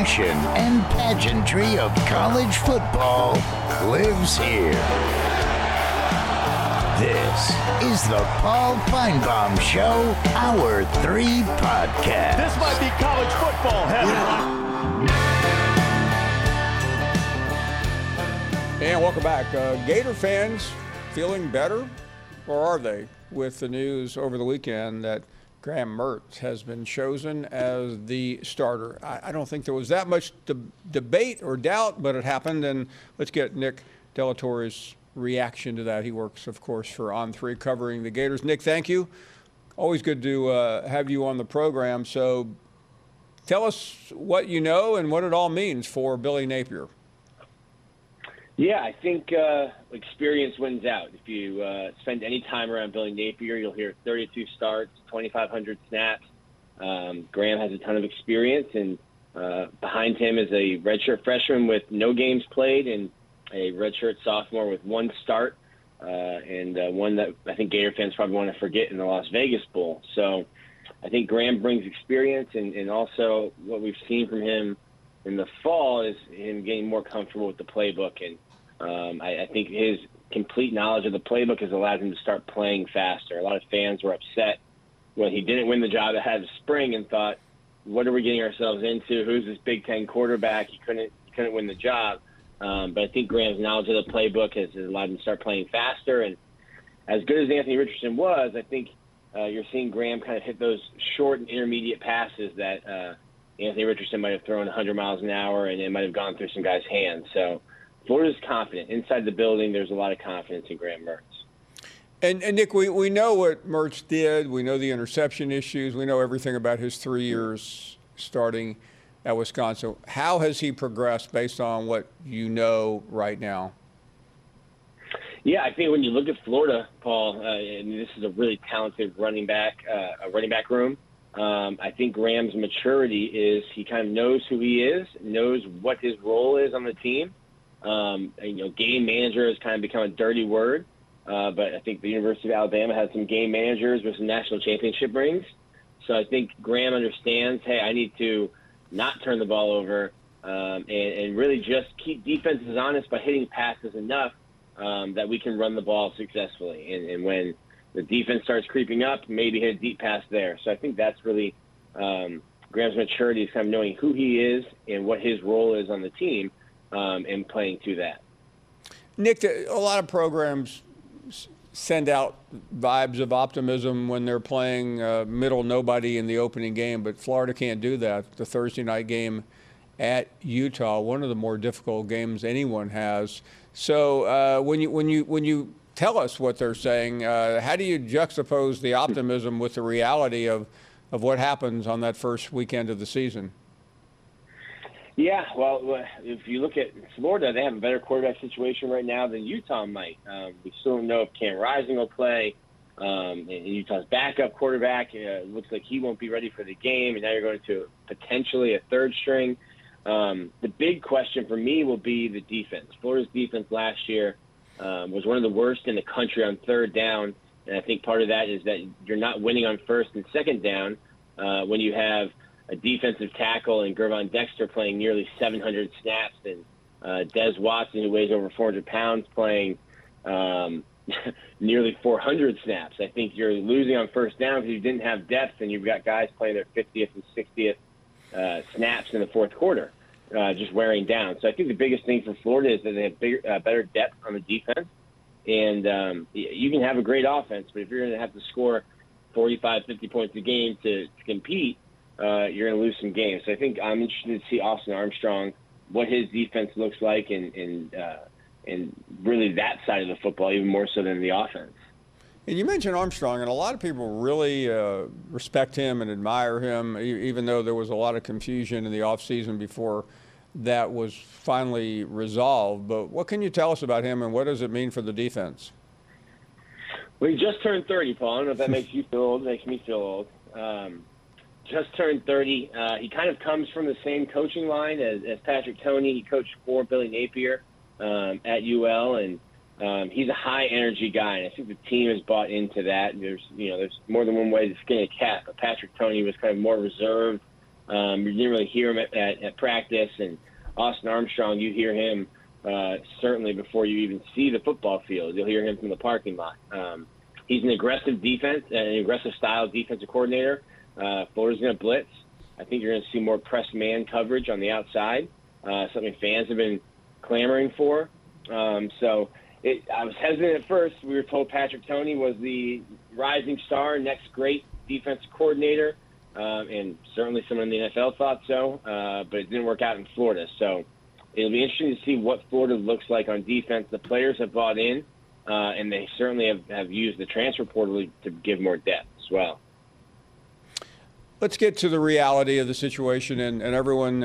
passion and pageantry of college football lives here. This is the Paul Finebaum Show, Hour 3 podcast. This might be college football heaven. And welcome back. Gator fans feeling better, or are they, with the news over the weekend that Graham Mertz has been chosen as the starter? I don't think there was that much debate or doubt, but it happened. And let's get Nick Delatorre's reaction to that. He works, of course, for On3 covering the Gators. Nick, thank you. Always good to have you on the program. So tell us what you know and what it all means for Billy Napier. Yeah, I think experience wins out. If you spend any time around Billy Napier, you'll hear 32 starts, 2,500 snaps. Graham has a ton of experience, and behind him is a redshirt freshman with no games played and a redshirt sophomore with one start, and one that I think Gator fans probably want to forget in the Las Vegas Bowl. So I think Graham brings experience, and also what we've seen from him in the fall is him getting more comfortable with the playbook. And I think his complete knowledge of the playbook has allowed him to start playing faster. A lot of fans were upset when he didn't win the job ahead of spring and thought, what are we getting ourselves into? Who's this Big Ten quarterback? He couldn't win the job. But I think Graham's knowledge of the playbook has allowed him to start playing faster. And as good as Anthony Richardson was, I think you're seeing Graham kind of hit those short and intermediate passes that Anthony Richardson might have thrown 100 miles an hour, and it might have gone through some guys' hands. So Florida's confident. Inside the building, there's a lot of confidence in Graham Mertz. And Nick, we know what Mertz did. We know the interception issues. We know everything about his 3 years starting at Wisconsin. How has he progressed based on what you know right now? Yeah, I think when you look at Florida, Paul, and this is a really talented running back room. I think Graham's maturity is he kind of knows who he is, knows what his role is on the team. Game manager has kind of become a dirty word, but I think the University of Alabama has some game managers with some national championship rings. So I think Graham understands, hey, I need to not turn the ball over and really just keep defenses honest by hitting passes enough that we can run the ball successfully. And when the defense starts creeping up, maybe hit a deep pass there. So I think that's really Graham's maturity is kind of knowing who he is and what his role is on the team and playing to that. Nick, a lot of programs send out vibes of optimism when they're playing middle nobody in the opening game, but Florida can't do that. The Thursday night game at Utah, one of the more difficult games anyone has. So when you tell us what they're saying, how do you juxtapose the optimism with the reality of what happens on that first weekend of the season? Yeah, well, if you look at Florida, they have a better quarterback situation right now than Utah might. We still don't know if Cam Rising will play. And Utah's backup quarterback looks like he won't be ready for the game, and now you're going to potentially a third string. The big question for me will be the defense. Florida's defense last year was one of the worst in the country on third down, and I think part of that is that you're not winning on first and second down when you have a defensive tackle and Gervon Dexter playing nearly 700 snaps, and Des Watson, who weighs over 400 pounds, playing nearly 400 snaps. I think you're losing on first down because you didn't have depth, and you've got guys playing their 50th and 60th snaps in the fourth quarter, just wearing down. So I think the biggest thing for Florida is that they have better depth on the defense. And you can have a great offense, but if you're going to have to score 45, 50 points a game to compete, you're going to lose some games. So I think I'm interested to see Austin Armstrong, what his defense looks like, and really that side of the football, even more so than the offense. And you mentioned Armstrong, and a lot of people really respect him and admire him, even though there was a lot of confusion in the offseason before that was finally resolved. But what can you tell us about him, and what does it mean for the defense? Well, he just turned 30, Paul. I don't know if that makes you feel old. It makes me feel old. Just turned 30. He kind of comes from the same coaching line as Patrick Toney. He coached for Billy Napier at UL, and he's a high-energy guy, and I think the team has bought into that. There's more than one way to skin a cat, but Patrick Toney was kind of more reserved, You didn't really hear him at practice, and Austin Armstrong, you hear him certainly before you even see the football field. You'll hear him from the parking lot. He's an aggressive style defensive coordinator. Florida's going to blitz. I think you're going to see more press man coverage on the outside, something fans have been clamoring for. I was hesitant at first. We were told Patrick Toney was the rising star, next great defensive coordinator, and certainly someone in the NFL thought so, but it didn't work out in Florida. So it'll be interesting to see what Florida looks like on defense. The players have bought in, and they certainly have used the transfer portal to give more depth as well. Let's get to the reality of the situation, and everyone,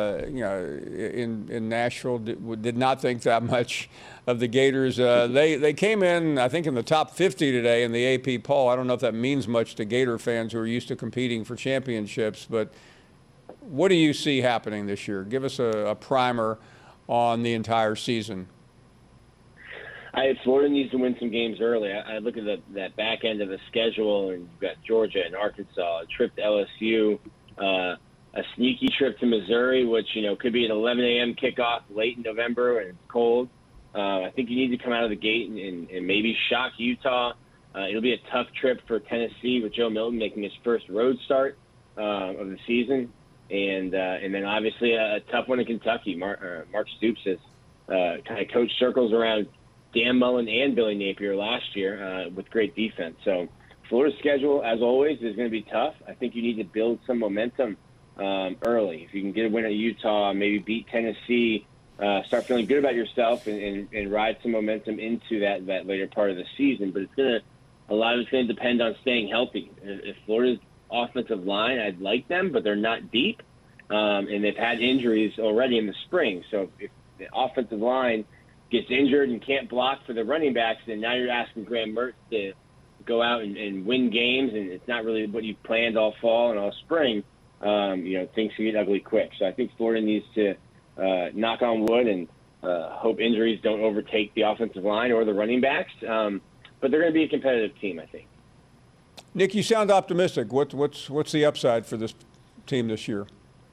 in Nashville did not think that much of the Gators. They came in, I think, in the top 50 today in the AP poll. I don't know if that means much to Gator fans who are used to competing for championships, but what do you see happening this year? Give us a primer on the entire season. Florida needs to win some games early. I look at that back end of the schedule, and you've got Georgia and Arkansas, a trip to LSU, a sneaky trip to Missouri, which could be an 11 a.m. kickoff late in November and it's cold. I think you need to come out of the gate and maybe shock Utah. It'll be a tough trip for Tennessee with Joe Milton making his first road start of the season, and then obviously a tough one in Kentucky. Mark Stoops has kind of coached circles around Dan Mullen and Billy Napier last year with great defense. So Florida's schedule, as always, is going to be tough. I think you need to build some momentum early. If you can get a win at Utah, maybe beat Tennessee, start feeling good about yourself and ride some momentum into that later part of the season. But a lot of it's going to depend on staying healthy. If Florida's offensive line, I'd like them, but they're not deep. And they've had injuries already in the spring. So if the offensive line gets injured and can't block for the running backs, then now you're asking Graham Mertz to go out and win games, and it's not really what you planned all fall and all spring. Things can get ugly quick. So I think Florida needs to knock on wood and hope injuries don't overtake the offensive line or the running backs. But they're going to be a competitive team, I think. Nick, you sound optimistic. What's the upside for this team this year?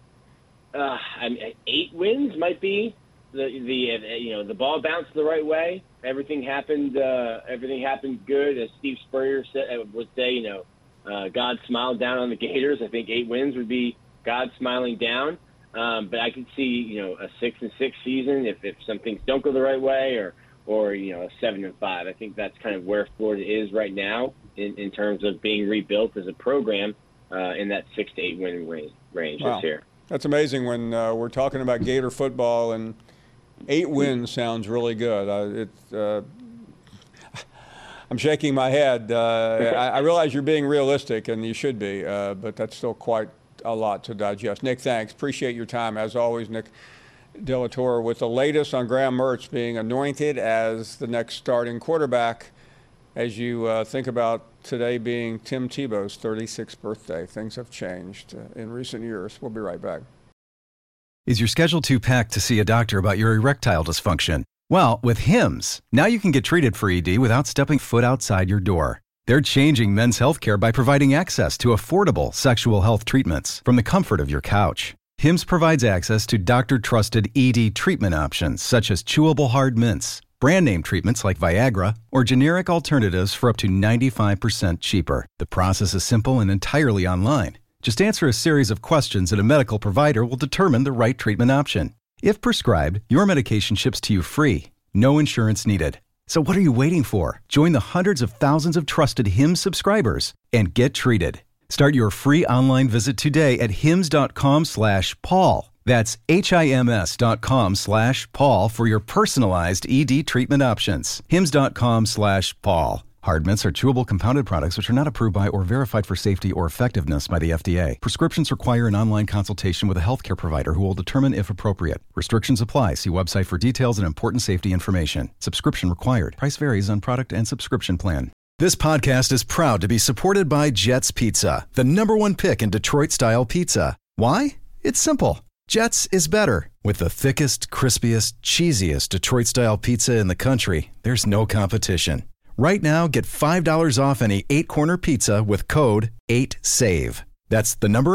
8 wins might be. The ball bounced the right way. Everything happened good. As Steve Spurrier would say, God smiled down on the Gators. I think 8 wins would be God smiling down. But I could see, a 6-6 season if some things don't go the right way, or a 7-5. I think that's kind of where Florida is right now in terms of being rebuilt as a program in that 6 to 8 win range Wow. this year. That's amazing when we're talking about Gator football, and 8 wins sounds really good. I'm shaking my head. I realize you're being realistic, and you should be, but that's still quite a lot to digest. Nick, thanks. Appreciate your time. As always, Nick de la Torre with the latest on Graham Mertz being anointed as the next starting quarterback as you think about today being Tim Tebow's 36th birthday. Things have changed in recent years. We'll be right back. Is your schedule too packed to see a doctor about your erectile dysfunction? Well, with Hims, now you can get treated for ED without stepping foot outside your door. They're changing men's healthcare by providing access to affordable sexual health treatments from the comfort of your couch. Hims provides access to doctor-trusted ED treatment options such as chewable hard mints, brand name treatments like Viagra, or generic alternatives for up to 95% cheaper. The process is simple and entirely online. Just answer a series of questions and a medical provider will determine the right treatment option. If prescribed, your medication ships to you free. No insurance needed. So what are you waiting for? Join the hundreds of thousands of trusted Hims subscribers and get treated. Start your free online visit today at hims.com/Paul. That's HIMS.com/Paul for your personalized ED treatment options. hims.com/Paul. Hard mints are chewable compounded products which are not approved by or verified for safety or effectiveness by the FDA. Prescriptions require an online consultation with a healthcare provider who will determine if appropriate. Restrictions apply. See website for details and important safety information. Subscription required. Price varies on product and subscription plan. This podcast is proud to be supported by Jets Pizza, the #1 pick in Detroit-style pizza. Why? It's simple. Jets is better. With the thickest, crispiest, cheesiest Detroit-style pizza in the country, there's no competition. Right now, get $5 off any 8-corner pizza with code 8SAVE. That's the number 8,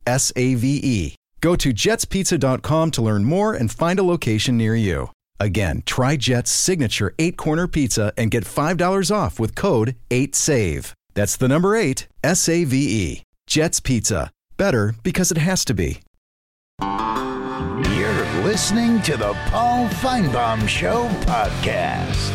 S-A-V-E. Go to jetspizza.com to learn more and find a location near you. Again, try Jet's signature 8-corner pizza and get $5 off with code 8SAVE. That's the number 8, S-A-V-E. Jet's Pizza. Better because it has to be. You're listening to the Paul Feinbaum Show podcast.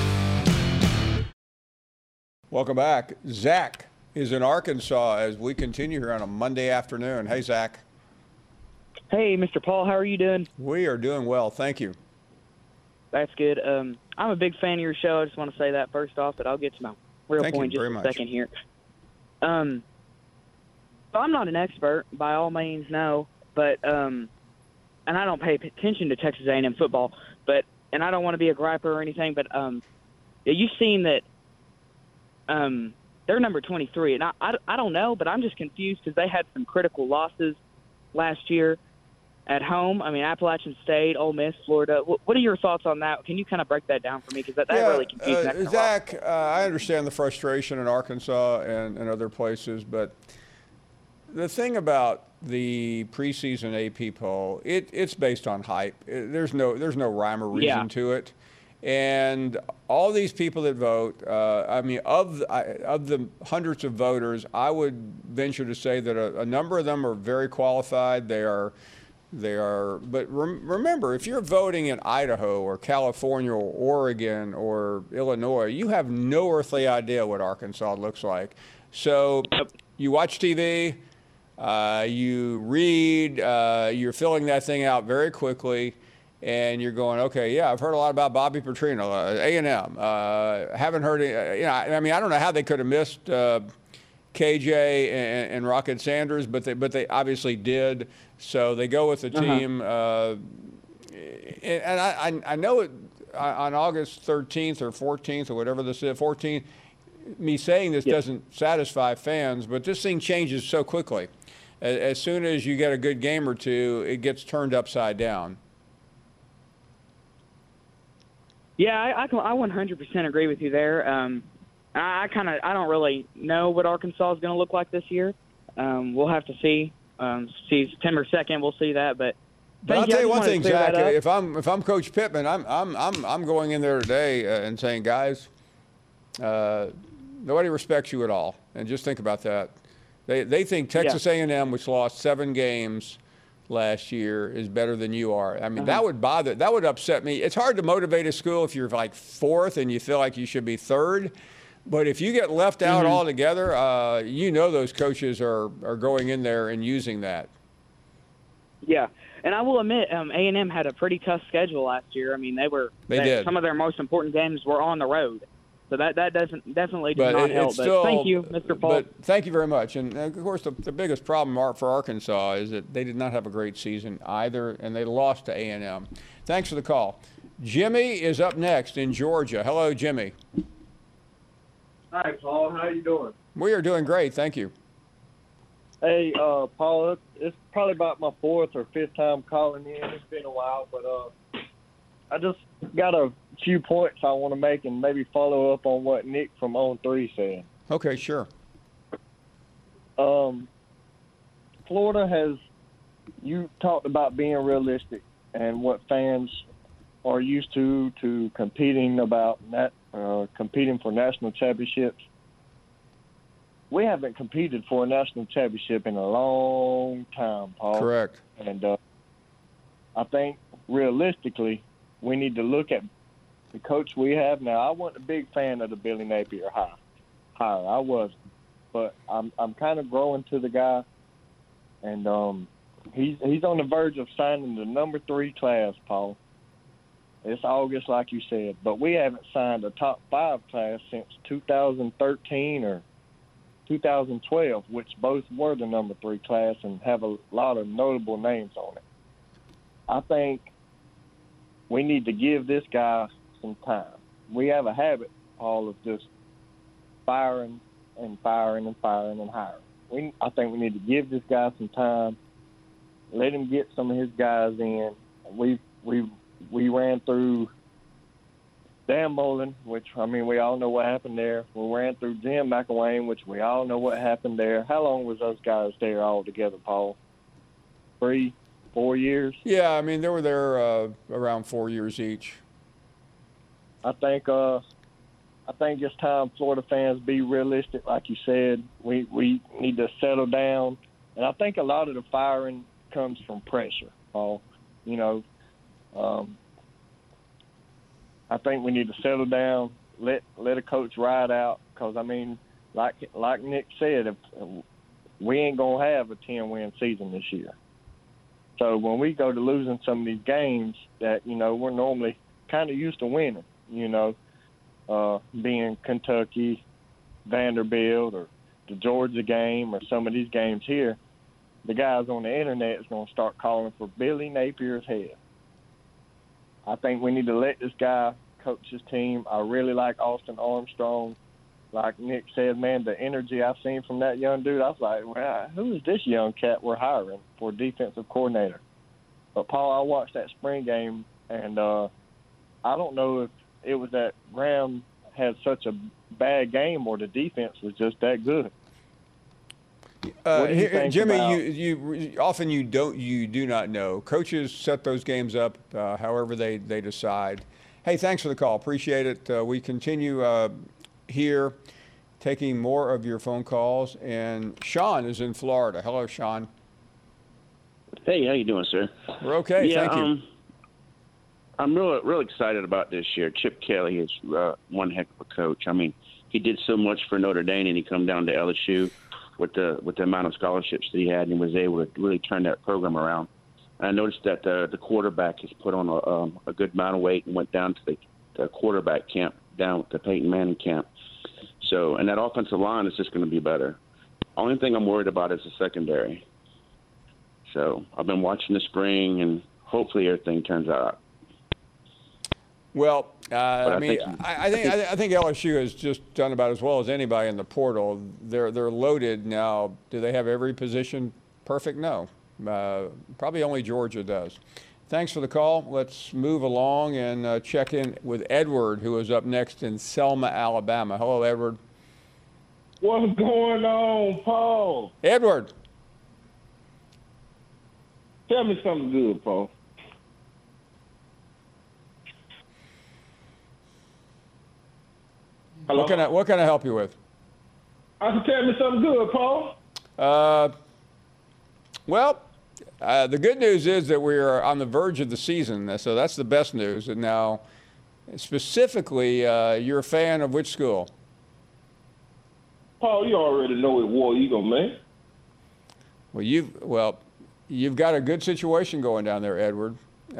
Welcome back. Zach is in Arkansas as we continue here on a Monday afternoon. Hey, Zach. Hey, Mr. Paul, how are you doing? We are doing well, thank you. That's good. I'm a big fan of your show. I just want to say that first off, but I'll get to my real point just a second here. So I'm not an expert, by all means, no, but and I don't pay attention to Texas A&M football, and I don't want to be a griper or anything, but you've seen that they're number 23, and I don't know, but I'm just confused because they had some critical losses last year at home. I mean, Appalachian State, Ole Miss, Florida. What are your thoughts on that? Can you kind of break that down for me? Because that really confused me. Zach, I understand the frustration in Arkansas and other places, but the thing about the preseason AP poll, it's based on hype. There's no rhyme or reason to it. And all these people that vote, I mean, of the hundreds of voters, I would venture to say that a number of them are very qualified. They are. But remember, if you're voting in Idaho or California or Oregon or Illinois, you have no earthly idea what Arkansas looks like. So you watch TV, you read, you're filling that thing out very quickly. And you're going, okay, yeah, I've heard a lot about Bobby Petrino, A&M. Haven't heard, I mean, I don't know how they could have missed KJ and Rocket Sanders, but they obviously did. So they go with the team. And I know it on August 13th or 14th or whatever this is, 14th, me saying this doesn't satisfy fans, but this thing changes so quickly. As soon as you get a good game or two, it gets turned upside down. Yeah, I 100% agree with you there. I don't really know what Arkansas is going to look like this year. We'll have to see. See September 2nd, we'll see that. But I'll tell you one thing, Zach. If I'm Coach Pittman, I'm going in there today and saying, guys, nobody respects you at all, and just think about that. They think Texas A&M, which lost 7 games last year, is better than you are. I mean, that would upset me. It's hard to motivate a school if you're like 4th and you feel like you should be 3rd. But if you get left out altogether, those coaches are going in there and using that. Yeah, and I will admit, A&M had a pretty tough schedule last year. I mean, they did. Some of their most important games were on the road. So that definitely does not help. But thank you, Mr. Paul. But thank you very much. And, of course, the biggest problem for Arkansas is that they did not have a great season either, and they lost to A&M. Thanks for the call. Jimmy is up next in Georgia. Hello, Jimmy. Hi, Paul. How you doing? We are doing great. Thank you. Hey, Paul, it's probably about my 4th or 5th time calling in. It's been a while, but I just got a few points I want to make and maybe follow up on what Nick from On 3 said. Okay, sure. Florida has, you talked about being realistic and what fans are used to competing for national championships. We haven't competed for a national championship in a long time, Paul. Correct. And I think realistically, we need to look at the coach we have now. I wasn't a big fan of the Billy Napier hire. I wasn't, but I'm kind of growing to the guy, and he's on the verge of signing the number 3 class, Paul. It's August, like you said, but we haven't signed a top 5 class since 2013 or 2012, which both were the number 3 class and have a lot of notable names on it. I think we need to give this guy some time. We have a habit, Paul, of just firing and hiring. I think we need to give this guy some time, let him get some of his guys in. We ran through Dan Mullen, which, I mean, we all know what happened there. We ran through Jim McElwain, which we all know what happened there. How long was those guys there all together, Paul? 3, 4 years. Yeah, I mean, they were there around 4 years each. I think it's time Florida fans be realistic. Like you said, we need to settle down. And I think a lot of the firing comes from pressure, Paul. I think we need to settle down, let a coach ride out. Because, I mean, like Nick said, we ain't going to have a 10-win season this year. So when we go to losing some of these games that, we're normally kind of used to winning, being Kentucky, Vanderbilt, or the Georgia game, or some of these games here, the guys on the internet is going to start calling for Billy Napier's head. I think we need to let this guy coach his team. I really like Austin Armstrong. Like Nick said, man, the energy I've seen from that young dude, I was like, wow, who is this young cat we're hiring for defensive coordinator? But, Paul, I watched that spring game, and I don't know if it was that Graham had such a bad game or the defense was just that good. Jimmy, you do not know. Coaches set those games up however they decide. Hey, thanks for the call. Appreciate it. We continue here taking more of your phone calls. And Sean is in Florida. Hello, Sean. Hey, how you doing, sir? We're okay. Thank you. I'm real excited about this year. Chip Kelly is one heck of a coach. I mean, he did so much for Notre Dame, and he come down to LSU with the amount of scholarships that he had, and he was able to really turn that program around. And I noticed that the quarterback has put on a good amount of weight and went down to the quarterback camp, down with the Peyton Manning camp. So, and that offensive line is just going to be better. Only thing I'm worried about is the secondary. So I've been watching the spring, and hopefully everything turns out. Well, I think LSU has just done about as well as anybody in the portal. They're loaded now. Do they have every position perfect? No. Probably only Georgia does. Thanks for the call. Let's move along and check in with Edward, who is up next in Selma, Alabama. Hello, Edward. What's going on, Paul? Edward. Tell me something good, Paul. Hello? What can I help you with? I can tell me something good, Paul. The good news is that we are on the verge of the season, so that's the best news. And now, specifically, you're a fan of which school? Paul, you already know it, War Eagle, man. Well, you've got a good situation going down there, Edward.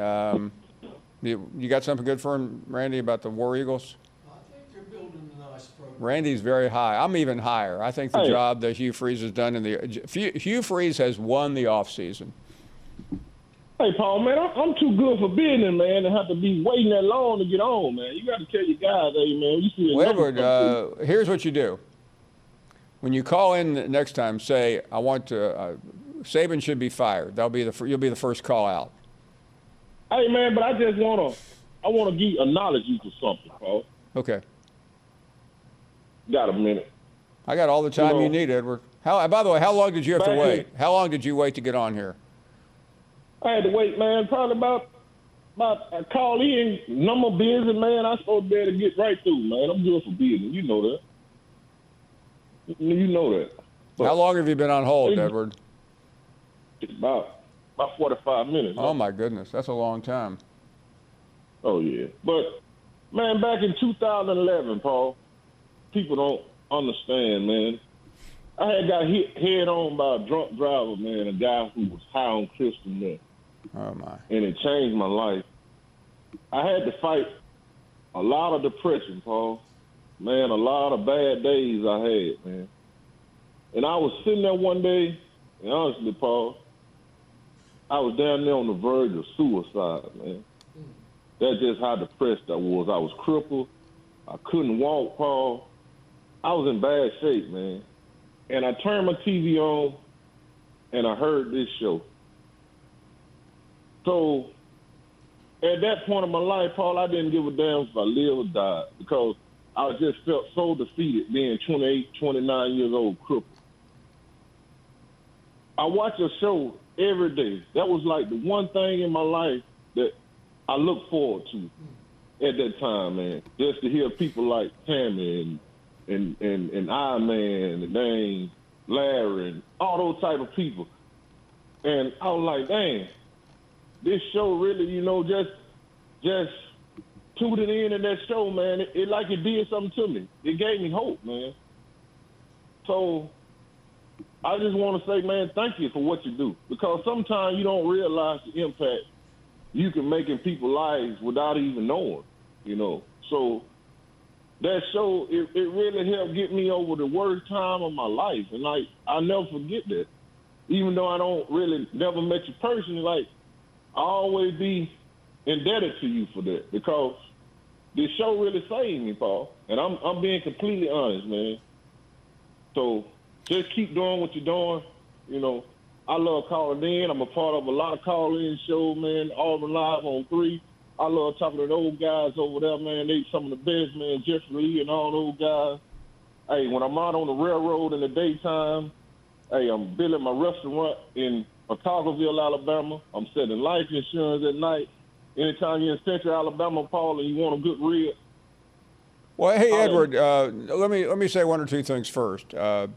You got something good for him, Randy, about the War Eagles? Randy's very high. I'm even higher. I think the job that Hugh Freeze has done Hugh Freeze has won the offseason. Hey, Paul, man, I'm too good for business, man, to have to be waiting that long to get on, man. You got to tell your guys, hey, man, you see Edward, here's what you do. When you call in next time, say, I want to, Saban should be fired. You'll be the first call out. Hey, man, but I just want to acknowledge you for something, Paul. Okay. Got a minute? I got all the time you need, Edward. By the way, how long did you have to wait? How long did you wait to get on here? I had to wait, man, probably about I called in, number busy, man. I supposed to be able to get right through, man. I'm good for business. You know that. You know that. But how long have you been on hold, Edward? About 45 minutes. Oh, my goodness. That's a long time. Oh, yeah. But, man, back in 2011, Paul, people don't understand, man. I had got hit head on by a drunk driver, man, a guy who was high on crystal meth. Oh, my. And it changed my life. I had to fight a lot of depression, Paul. Man, a lot of bad days I had, man. And I was sitting there one day, and honestly, Paul, I was down there on the verge of suicide, man. That's just how depressed I was. I was crippled. I couldn't walk, Paul. I was in bad shape, man. And I turned my TV on, and I heard this show. So at that point in my life, Paul, I didn't give a damn if I live or died because I just felt so defeated being 28, 29 years old, crippled. I watch a show every day. That was like the one thing in my life that I look forward to at that time, man. Just to hear people like Tammy and Iron Man and dang Larry and all those type of people. And I was like, dang, this show really, just tuning in that show, man. It like it did something to me. It gave me hope, man. So I just want to say, man, thank you for what you do. Because sometimes you don't realize the impact you can make in people's lives without even knowing, So that show, it really helped get me over the worst time of my life. And, I'll never forget that. Even though I don't really never met you personally, I always be indebted to you for that. Because this show really saved me, Paul. And I'm being completely honest, man. So just keep doing what you're doing. I love calling in. I'm a part of a lot of call-in shows, man. Auburn Live on 3. I love talking to those guys over there, man. They some of the best, man. Jeffrey Lee and all those guys. Hey, when I'm out on the railroad in the daytime, hey, I'm building my restaurant in Otagoville, Alabama. I'm selling life insurance at night. Anytime you're in Central Alabama, Paul, and you want a good rib. Well, hey, Edward, let me say one or two things first.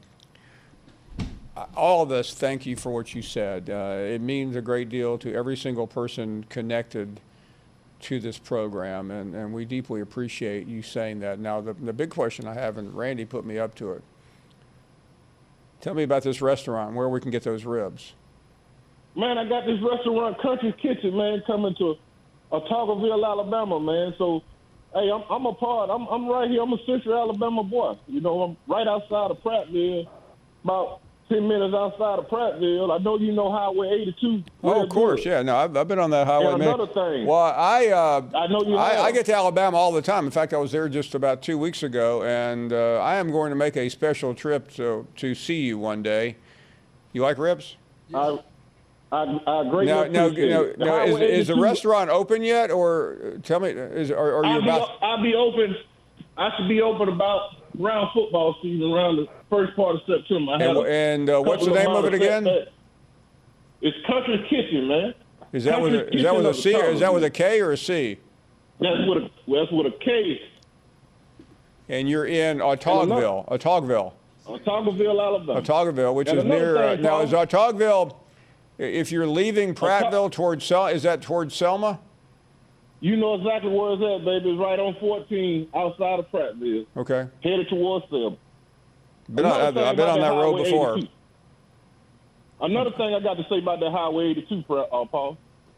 All of us thank you for what you said. It means a great deal to every single person connected to this program, and we deeply appreciate you saying that. Now, the big question I have, and Randy put me up to it, tell me about this restaurant, where we can get those ribs. Man, I got this restaurant, Country Kitchen, man, coming to Otagoville, Alabama, man. So, hey, I'm a part. I'm right here. I'm a Central Alabama boy. I'm right outside of Prattville, about 10 minutes outside of Prattville. I know you know Highway 82. Oh, of course, yeah. No, I've been on that highway. And another thing. Well, I know you have. I get to Alabama all the time. In fact, I was there just about 2 weeks ago, and I am going to make a special trip to see you one day. You like ribs? I greatly appreciate it. Is the restaurant open yet, or tell me, are you about? I'll be open. I should be open about around football season, around the first part of September. And what's the name of it again? It's Country Kitchen, man. Is that with a C, or is that with a K or a C? That's with a K. And you're in Otagoville. Otagoville, Alabama. Otagoville, which is near. Now, is Otagoville? If you're leaving Prattville towards Selma, is that towards Selma? You know exactly where it's at, baby. It's right on 14 outside of Prattville. Okay. Headed towards Selma. I've been on that road before. 82. Another thing I got to say about that Highway 82, Paul.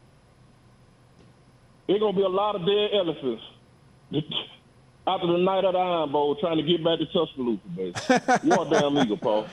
There's going to be a lot of dead elephants after the night of the Iron Bowl trying to get back to Tuscaloosa, baby. You're a damn eagle, Paul.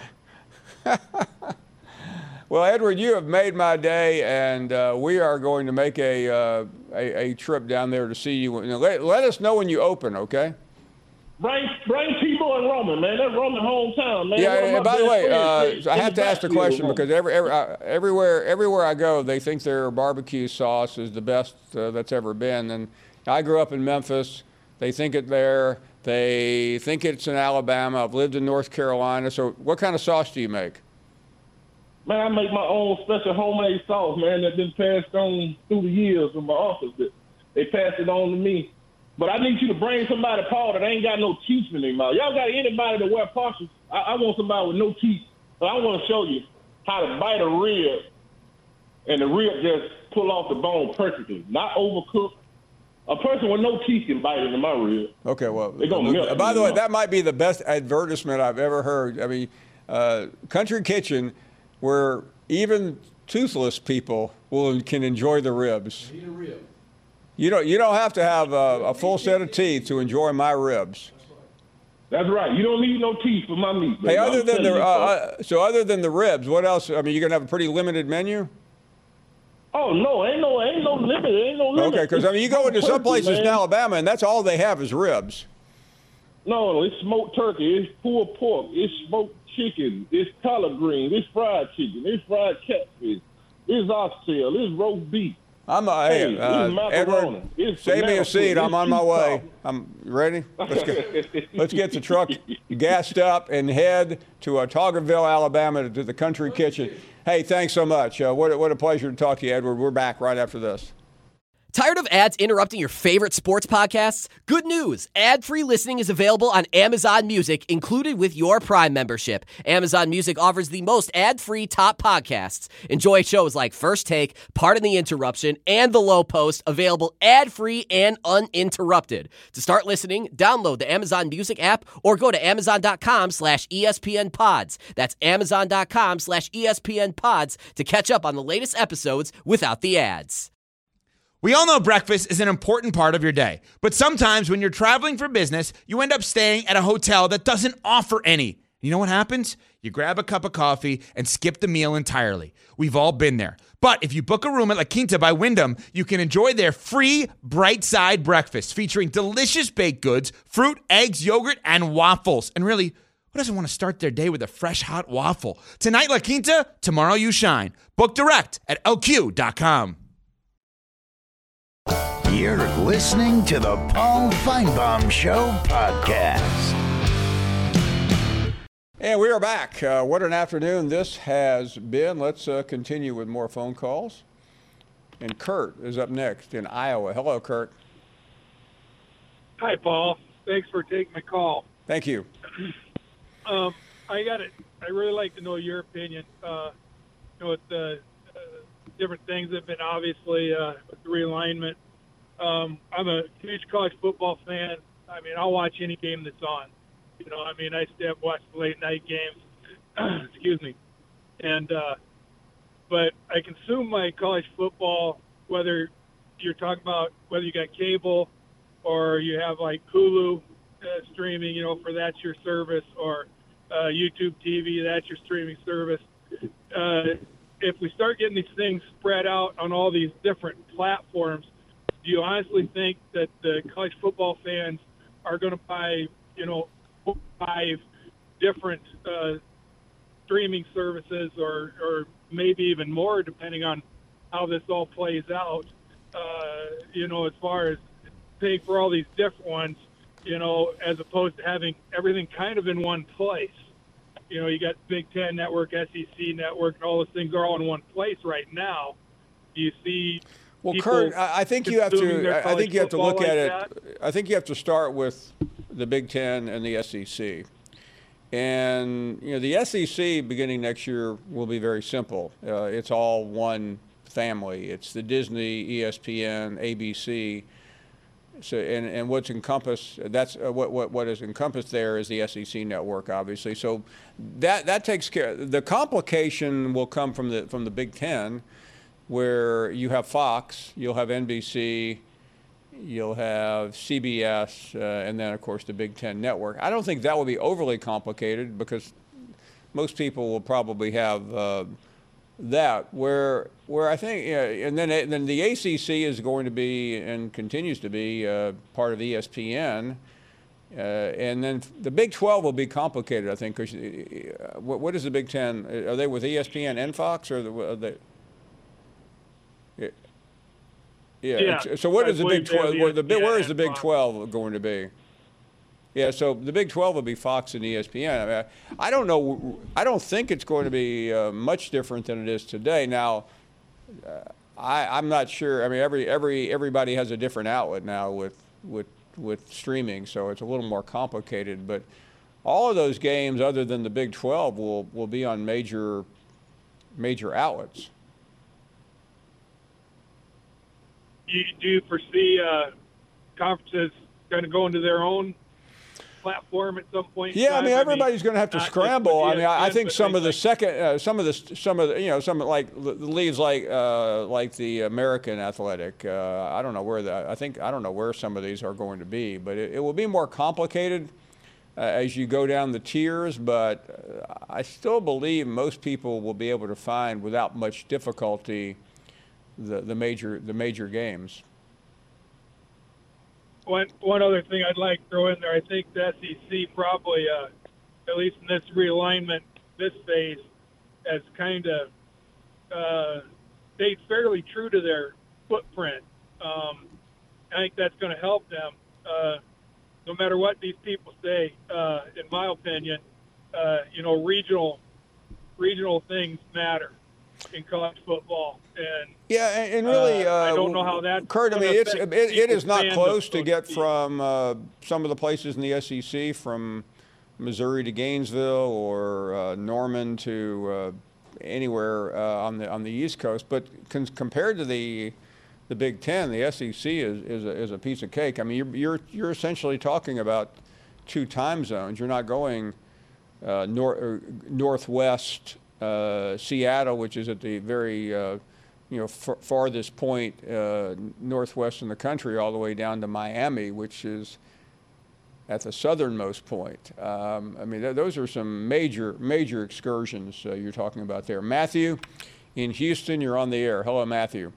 Well, Edward, you have made my day, and we are going to make a trip down there to see you. Let us know when you open, okay? Bring Tebow and Roman, man. That's Roman hometown, man. Yeah. By the way, I have to ask the question because everywhere I go, they think their barbecue sauce is the best that's ever been. And I grew up in Memphis. They think it there. They think it's in Alabama. I've lived in North Carolina. So, what kind of sauce do you make? Man, I make my own special homemade sauce, man, that's been passed on through the years in my office. They passed it on to me. But I need you to bring somebody, Paul, that ain't got no teeth in their mouth. Y'all got anybody that wear partials? I want somebody with no teeth. But I want to show you how to bite a rib, and the rib just pull off the bone perfectly, not overcooked. A person with no teeth can bite into my rib. Okay, well, by the way, that might be the best advertisement I've ever heard. I mean, Country Kitchen, where even toothless people can enjoy the ribs. Eat a rib. You don't have to have a full set of teeth to enjoy my ribs. That's right. You don't need no teeth for my meat. Hey, other than the ribs, what else? I mean, you're gonna have a pretty limited menu. Oh no, ain't no limit. Okay, because I mean, you go into some places in Alabama, and that's all they have is ribs. No, it's smoked turkey, it's pulled pork, it's smoked chicken, it's collard greens, it's fried chicken, it's fried catfish, it's oxtail, it's roast beef. Hey, Edward, save me a seat. I'm on my way. I'm ready. Let's get the truck gassed up and head to Toggerville, Alabama, to the Country Kitchen. Hey, thanks so much. What a pleasure to talk to you, Edward. We're back right after this. Tired of ads interrupting your favorite sports podcasts? Good news! Ad-free listening is available on Amazon Music, included with your Prime membership. Amazon Music offers the most ad-free top podcasts. Enjoy shows like First Take, Pardon the Interruption, and The Low Post, available ad-free and uninterrupted. To start listening, download the Amazon Music app or go to amazon.com/ESPN Pods. That's amazon.com/ESPN Pods to catch up on the latest episodes without the ads. We all know breakfast is an important part of your day, but sometimes when you're traveling for business, you end up staying at a hotel that doesn't offer any. You know what happens? You grab a cup of coffee and skip the meal entirely. We've all been there. But if you book a room at La Quinta by Wyndham, you can enjoy their free Bright Side breakfast featuring delicious baked goods, fruit, eggs, yogurt, and waffles. And really, who doesn't want to start their day with a fresh, hot waffle? Tonight, La Quinta, tomorrow you shine. Book direct at lq.com. You're listening to the Paul Finebaum Show podcast. And we are back. What an afternoon this has been. Let's continue with more phone calls. And Kurt is up next in Iowa. Hello, Kurt. Hi, Paul. Thanks for taking my call. Thank you. I really like to know your opinion. With the different things that have been obviously with the realignment. I'm a huge college football fan. I mean, I'll watch any game that's on. I stay up watch the late night games. Excuse me. But I consume my college football, whether you're talking about whether you got cable or you have like Hulu streaming, for that's your service, or YouTube TV, that's your streaming service. If we start getting these things spread out on all these different platforms, do you honestly think that the college football fans are going to buy, 5 different streaming services or maybe even more, depending on how this all plays out, as far as paying for all these different ones, as opposed to having everything kind of in one place? You got Big Ten Network, SEC Network, and all those things are all in one place right now. Do you see... Well, Kurt, I think you have to. I think you have to look at it. I think you have to start with the Big Ten and the SEC. And the SEC beginning next year will be very simple. It's all one family. It's the Disney, ESPN, ABC. So and what's encompassed. That's what is encompassed there is the SEC network, obviously. So that takes care. The complication will come from the Big Ten, where you have Fox, you'll have NBC, you'll have CBS, and then, of course, the Big Ten Network. I don't think that will be overly complicated because most people will probably have that. Where I think, and then the ACC is going to be and continues to be part of ESPN. And then the Big 12 will be complicated, I think, because what is the Big Ten? Are they with ESPN and Fox, or are they? Yeah. So what is the Big 12? Where is the Big 12 going to be? Yeah. So the Big 12 will be Fox and ESPN. I mean, I don't know. I don't think it's going to be much different than it is today. Now, I'm not sure. I mean, everybody has a different outlet now with streaming, so it's a little more complicated. But all of those games, other than the Big 12, will be on major outlets. Do you foresee conferences going to go into their own platform at some point? Yeah, I mean everybody's going to have to scramble. I mean, I think some of the like leagues like the American Athletic. I don't know where some of these are going to be, but it will be more complicated as you go down the tiers. But I still believe most people will be able to find without much difficulty the major games. One other thing I'd like to throw in there, I think the SEC probably, at least in this realignment, this phase, has kind of stayed fairly true to their footprint. I think that's going to help them. No matter what these people say, in my opinion, regional things matter in college football. And really, I don't know how that. Kurt, I mean, it is not close to get from some of the places in the SEC, from Missouri to Gainesville or Norman to anywhere on the East Coast. But compared to the Big Ten, the SEC is a piece of cake. I mean, you're essentially talking about 2 time zones. You're not going northwest Seattle, which is at the very farthest point northwest in the country, all the way down to Miami, which is at the southernmost point. I mean, those are some major excursions you're talking about there. Matthew, in Houston, you're on the air. Hello, Matthew.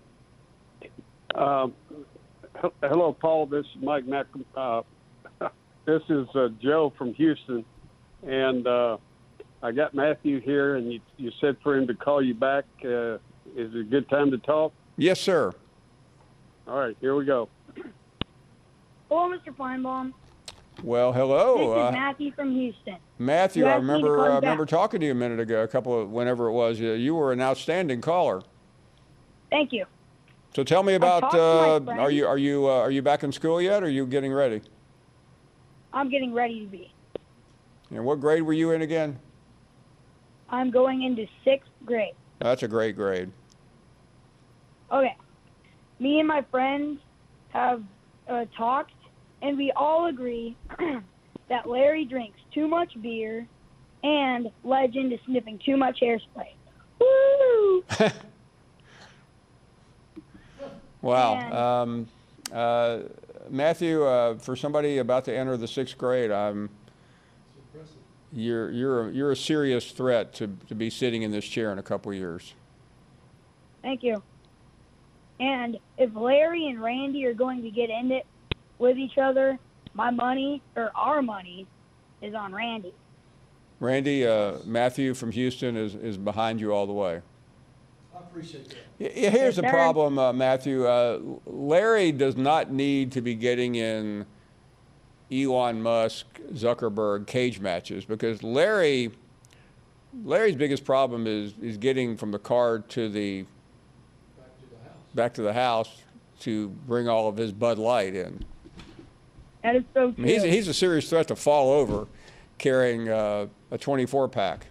Hello, Paul. This is Mike Mack. This is Joe from Houston, and I got Matthew here, and you said for him to call you back. Is it a good time to talk? Yes, sir. All right, here we go. Hello, Mr. Feinbaum. Well, hello. This is Matthew from Houston. Matthew, I remember talking to you a minute ago, whenever it was. You were an outstanding caller. Thank you. So tell me about. Are you back in school yet? Or are you getting ready? I'm getting ready to be. And what grade were you in again? I'm going into 6th grade. That's a great grade. Okay. Me and my friends have talked, and we all agree that Larry drinks too much beer and Legend is sniffing too much hairspray. Woo! Wow. Matthew, for somebody about to enter the 6th grade, you're a serious threat to be sitting in this chair in a couple of years. Thank you. And if Larry and Randy are going to get in it with each other, my money, or our money, is on Randy. Randy, Matthew from Houston is behind you all the way. I appreciate that. Here's the problem, Matthew. Larry does not need to be getting in Elon Musk, Zuckerberg cage matches, because Larry's biggest problem is getting from the car to the back to the house to bring all of his Bud Light in. That is so true. He's a serious threat to fall over carrying a 24-pack.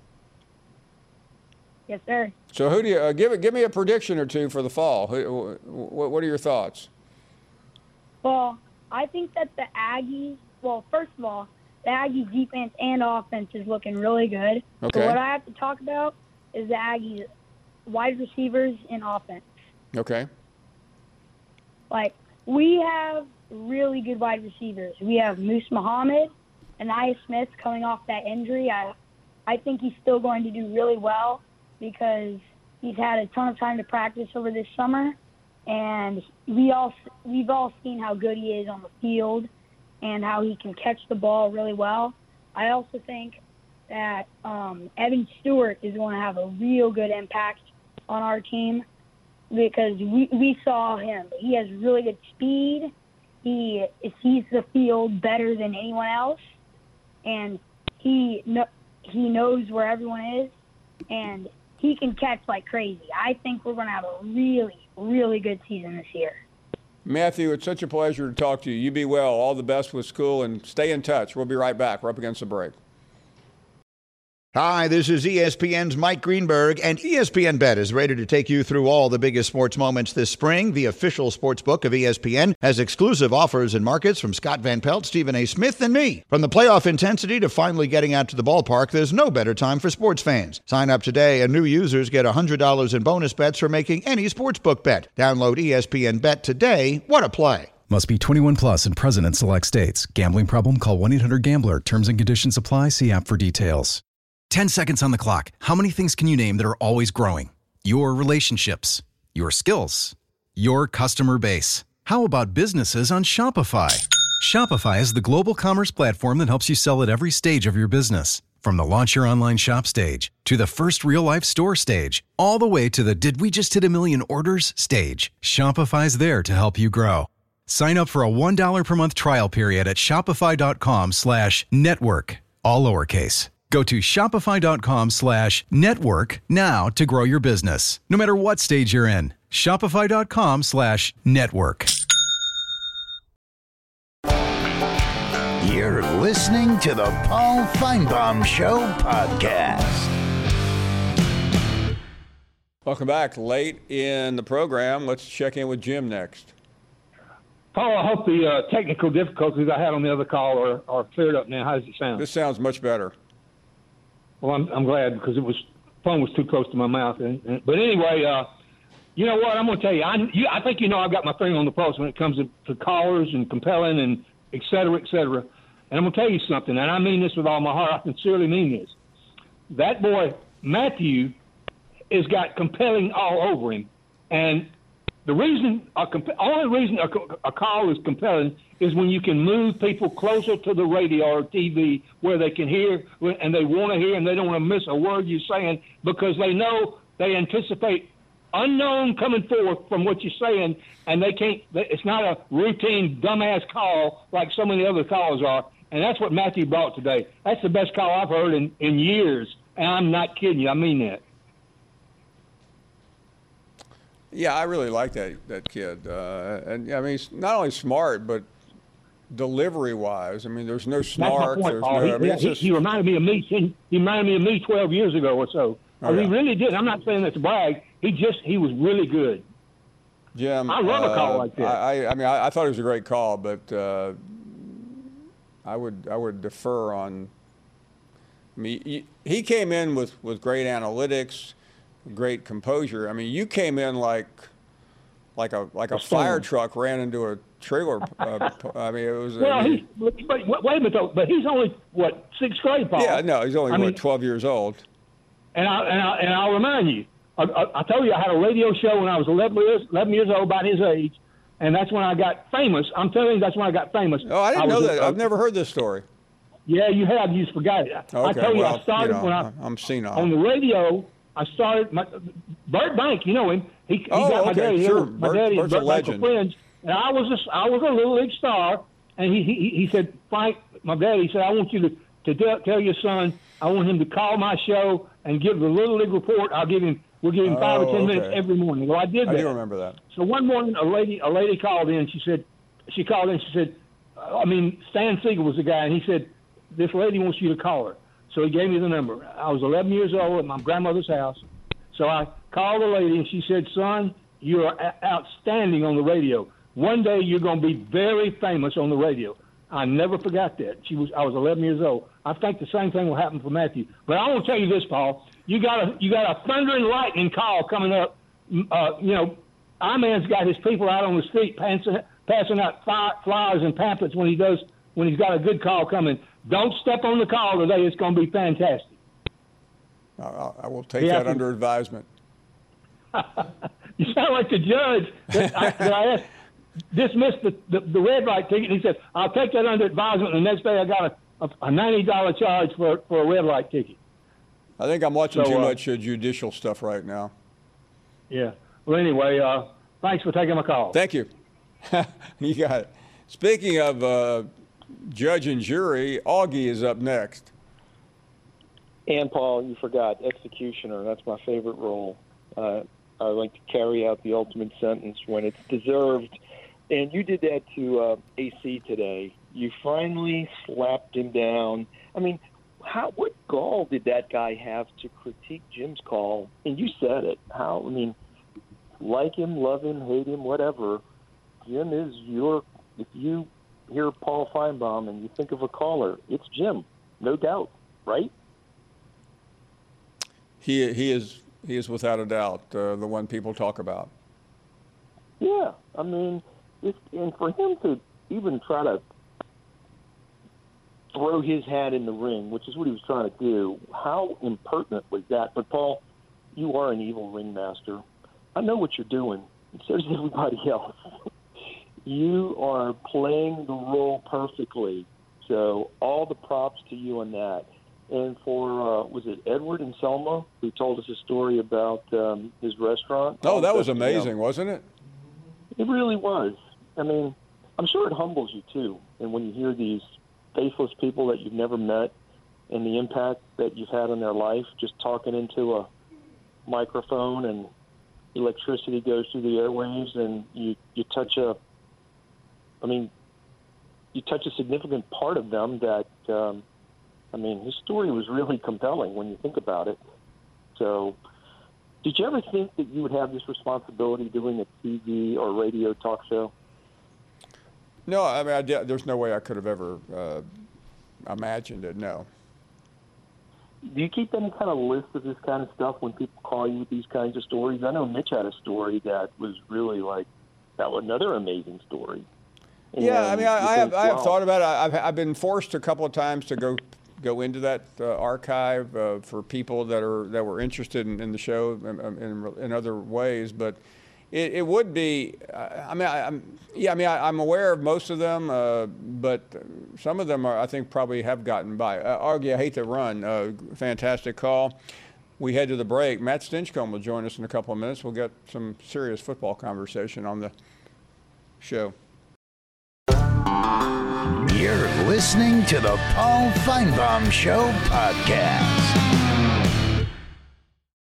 Yes, sir. So who do you give me a prediction or two for the fall? What are your thoughts? Well, I think that the Aggies, first of all, the Aggies defense and offense is looking really good. Okay. So what I have to talk about is the Aggies wide receivers and offense. Okay. We have really good wide receivers. We have Moose Muhammad and Nia Smith coming off that injury. I think he's still going to do really well because he's had a ton of time to practice over this summer, and we've all seen how good he is on the field and how he can catch the ball really well. I also think that Evan Stewart is going to have a real good impact on our team because we saw him. He has really good speed. He sees the field better than anyone else, and he knows where everyone is, and he can catch like crazy. I think we're going to have a really, really good season this year. Matthew, it's such a pleasure to talk to you. You be well. All the best with school, and stay in touch. We'll be right back. We're up against the break. Hi, this is ESPN's Mike Greenberg, and ESPN Bet is ready to take you through all the biggest sports moments this spring. The official sports book of ESPN has exclusive offers and markets from Scott Van Pelt, Stephen A. Smith, and me. From the playoff intensity to finally getting out to the ballpark, there's no better time for sports fans. Sign up today, and new users get $100 in bonus bets for making any sportsbook bet. Download ESPN Bet today. What a play. Must be 21 plus and present in select states. Gambling problem? Call 1-800-GAMBLER. Terms and conditions apply. See app for details. 10 seconds on the clock. How many things can you name that are always growing? Your relationships, your skills, your customer base. How about businesses on Shopify? Shopify is the global commerce platform that helps you sell at every stage of your business. From the launch your online shop stage to the first real life store stage, all the way to the did we just hit a million orders stage, Shopify's there to help you grow. Sign up for a $1 per month trial period at shopify.com/network, all lowercase. Go to shopify.com/network now to grow your business, no matter what stage you're in. Shopify.com/network. You're listening to the Paul Finebaum Show podcast. Welcome back. Late in the program, let's check in with Jim next. Paul, I hope the technical difficulties I had on the other call are cleared up now. How does it sound? This sounds much better. Well, I'm glad because phone was too close to my mouth. But anyway, you know what? I'm going to tell you. I think I've got my finger on the pulse when it comes to callers and compelling and et cetera, et cetera. And I'm going to tell you something, and I mean this with all my heart. I sincerely mean this. That boy, Matthew, has got compelling all over him. And the only reason a call is compelling is when you can move people closer to the radio or TV where they can hear and they want to hear and they don't want to miss a word you're saying because they anticipate unknown coming forth from what you're saying, and it's not a routine dumbass call like so many other calls are. And that's what Matthew brought today. That's the best call I've heard in years, and I'm not kidding you. I mean that. Yeah, I really like that kid. And I mean, he's not only smart, but delivery-wise. I mean, there's no snark. That's my point, he reminded me of me. He reminded me of me 12 years ago or so. Oh, yeah. He really did. I'm not saying that to brag. He was really good. Jim, I love a call like that. I thought it was a great call, but I would defer on. I mean, he came in with great analytics, great composure. I mean, you came in like a fire truck ran into a trailer. I mean, it was. Well, but wait a minute though. But he's only what, 6th grade, Paul? Yeah, no, he's only 12 years old. And I'll remind you. I told you I had a radio show when I was 11 years old, about his age, and that's when I got famous. I'm telling you, that's when I got famous. Oh, I didn't know that. I've never heard this story. Yeah, you have. You just forgot it. Okay, I told you I started when I'm senile. On the radio. I started. Bert Bank, you know him. He got my daddy. Sure. My daddy and Bert's a Bert Bank were legend. friends, and I was a little league star. And he said, Frank, my daddy said, I want you to tell your son, I want him to call my show and give the Little League report. We'll give him 5 or 10 minutes every morning. Well, I did that. I do remember that. So one morning, a lady called in. She said, Stan Siegel was the guy, and he said, this lady wants you to call her. So he gave me the number. I was 11 years old at my grandmother's house. So I called the lady, and she said, son, you are outstanding on the radio. One day you're going to be very famous on the radio. I never forgot that. I was 11 years old. I think the same thing will happen for Matthew. But I want to tell you this, Paul. You got a thunder and lightning call coming up. Our man's got his people out on the street passing out flyers and pamphlets when he's got a good call coming. Don't step on the call today. It's going to be fantastic. I will take that under advisement. You sound like the judge that I asked. Dismissed the red light ticket. And he said, I'll take that under advisement. And the next day I got a $90 charge for a red light ticket. I think I'm watching too much judicial stuff right now. Yeah. Well, anyway, thanks for taking my call. Thank you. You got it. Speaking of judge and jury, Augie is up next. And, Paul, you forgot executioner. That's my favorite role. I like to carry out the ultimate sentence when it's deserved. And you did that to AC today. You finally slapped him down. I mean, what gall did that guy have to critique Jim's call? And you said it. Like him, love him, hate him, whatever. Jim is if you hear Paul Finebaum and you think of a caller, it's Jim, no doubt, right? He is without a doubt the one people talk about. Yeah, and for him to even try to throw his hat in the ring, which is what he was trying to do, how impertinent was that? But, Paul, you are an evil ringmaster. I know what you're doing. So does everybody else. You are playing the role perfectly. So all the props to you on that. and for, was it Edward and Selma, who told us a story about his restaurant. Oh, that was amazing, wasn't it? It really was. I mean, I'm sure it humbles you, too. And when you hear these faceless people that you've never met and the impact that you've had on their life, just talking into a microphone and electricity goes through the airwaves and you touch a significant part of them that, his story was really compelling when you think about it. So did you ever think that you would have this responsibility doing a TV or radio talk show? No, I mean, there's no way I could have ever imagined it, no. Do you keep any kind of list of this kind of stuff when people call you with these kinds of stories? I know Mitch had a story that was really that was another amazing story. Yeah, I mean, I have thought about it. I've been forced a couple of times to go into that archive for people that were interested in the show in other ways, but it would be. I'm aware of most of them, but some of them I think probably have gotten by. Augie, I hate to run. Fantastic call. We head to the break. Matt Stinchcomb will join us in a couple of minutes. We'll get some serious football conversation on the show. You're listening to the Paul Feinbaum Show podcast.